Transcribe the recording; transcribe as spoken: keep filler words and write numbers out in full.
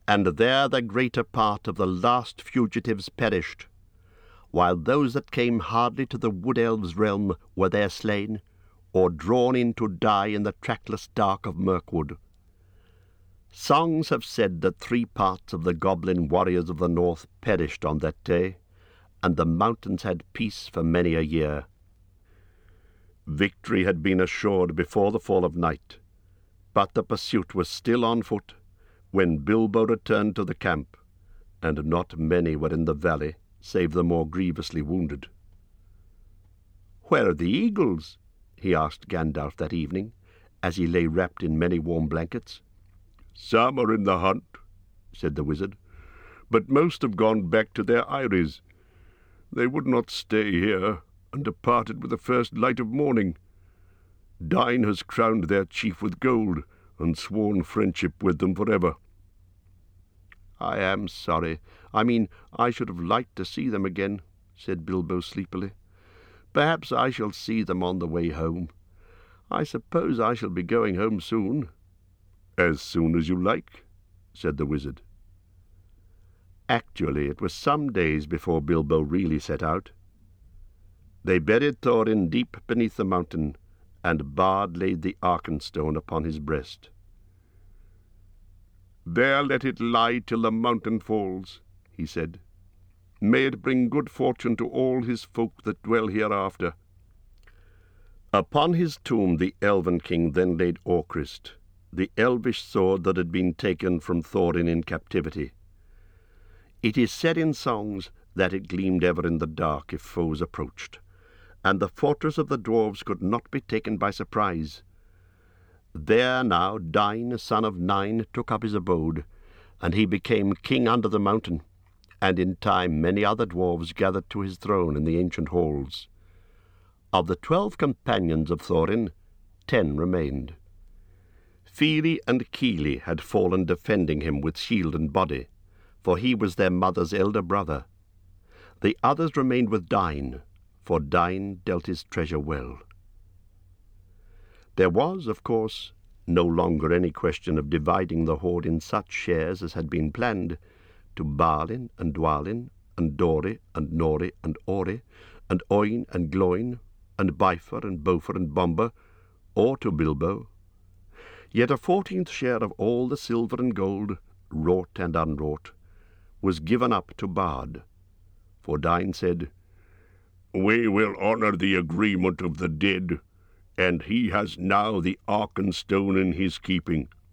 and there the greater part of the last fugitives perished, while those that came hardly to the wood-elves' realm were there slain, or drawn in to die in the trackless dark of Mirkwood. Songs have said that three parts of the goblin warriors of the north perished on that day, and the mountains had peace for many a year. Victory had been assured before the fall of night, but the pursuit was still on foot when Bilbo returned to the camp, and not many were in the valley, save the more grievously wounded. "Where are the eagles?" he asked Gandalf that evening, as he lay wrapped in many warm blankets. "Some are in the hunt," said the wizard, "but most have gone back to their eyries. They would not stay here, and departed with the first light of morning. Dain has crowned their chief with gold, and sworn friendship with them forever." "I am sorry. I mean, I should have liked to see them again," said Bilbo sleepily. "Perhaps I shall see them on the way home. I suppose I shall be going home soon." "As soon as you like," said the wizard. Actually, it was some days before Bilbo really set out. They buried Thorin deep beneath the mountain, and Bard laid the Arkenstone upon his breast. "There let it lie till the mountain falls," he said. "May it bring good fortune to all his folk that dwell hereafter." Upon his tomb the Elven king then laid Orcrist, the elvish sword that had been taken from Thorin in captivity. It is said in songs that it gleamed ever in the dark if foes approached, and the fortress of the dwarves could not be taken by surprise. There now Dain, son of Nine, took up his abode, and he became king under the mountain, and in time many other dwarves gathered to his throne in the ancient halls. Of the twelve companions of Thorin, ten remained. Fili and Kili had fallen defending him with shield and body, for he was their mother's elder brother. The others remained with Dain, for Dain dealt his treasure well. There was, of course, no longer any question of dividing the hoard in such shares as had been planned, to Balin and Dwalin, and Dori and Nori and Ori, and Oin and Gloin, and Bifur and Bofor and Bomber, or to Bilbo. Yet a fourteenth share of all the silver and gold, wrought and unwrought, was given up to Bard, for Dain said, "We will honour the agreement of the dead, and he has now the Arkenstone in his keeping."